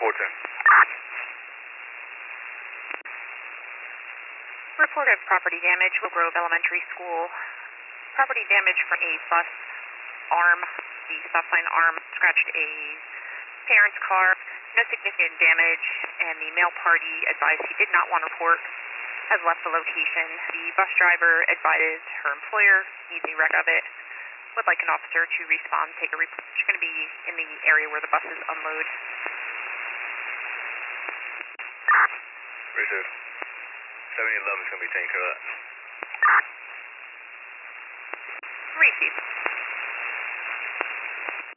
Report of property damage, Willow Grove Elementary School. Property damage from a bus arm. The stop sign arm scratched a parent's car. No significant damage, and the male party advised he did not want to report, has left the location. The bus driver advised her employer needs a wreck of it. Would like an officer to respond, take a report. She's going to be in the area where the buses unload. Richard, 7011 is going to be taking care of that. Receive.